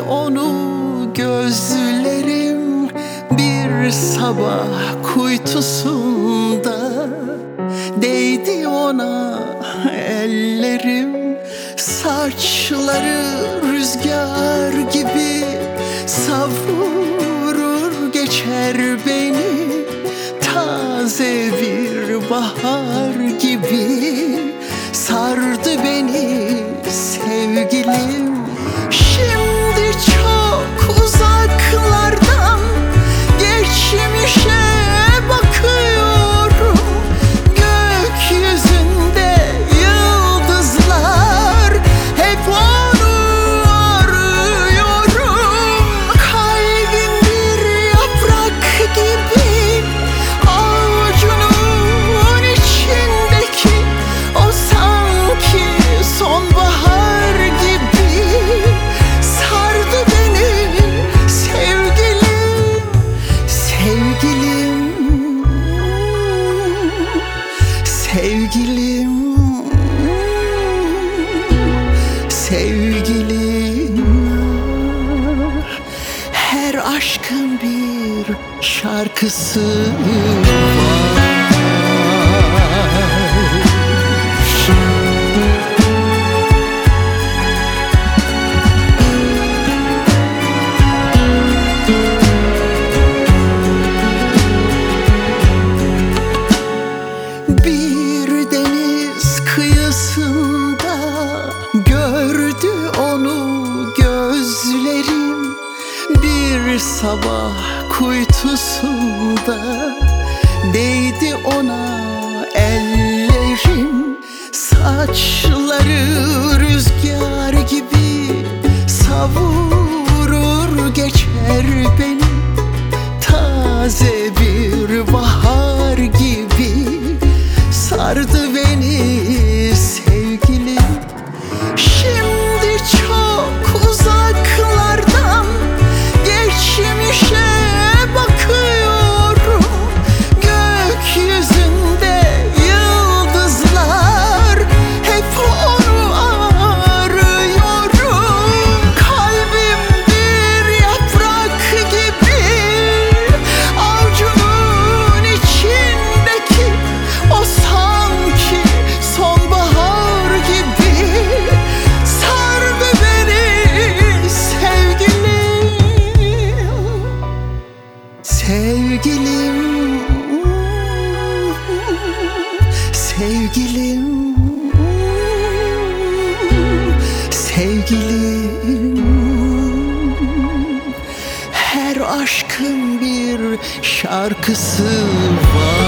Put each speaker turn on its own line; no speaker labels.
onu gözlerim bir sabah kuytusunda. Değdi ona ellerim, saçları rüzgar gibi savurur geçer beni. Taze bir bahar gibi sardı beni sevgilim. Şimdi çok uzaklardan geçmişe bakıyorum. Gökyüzünde yıldızlar, hep onu arıyorum. Kalbim bir yaprak gibi avucunun içindeki, o sanki sonbahar gibi sardı beni sevgilim, sevgilim, sevgilim, sevgilim. Her aşkın bir şarkısı var. Bir deniz kıyısında gördü onu gözlerim. Bir sabah kuytusunda değdi ona ellerim. Saçları rüzgar gibi savurur geçer beni. Taze bir bahar gibi sardı beni sevgilim. Şimdi çok uzaklardan geçmişe bakıyorum. Gökyüzünde yıldızlar, hep onu arıyorum. Kalbim bir yaprak gibi avucunun içindeki, o sanki sonbahar gibi sardı beni sevgilim, sevgilim, sevgilim, sevgilim. Her aşkın bir şarkısı var.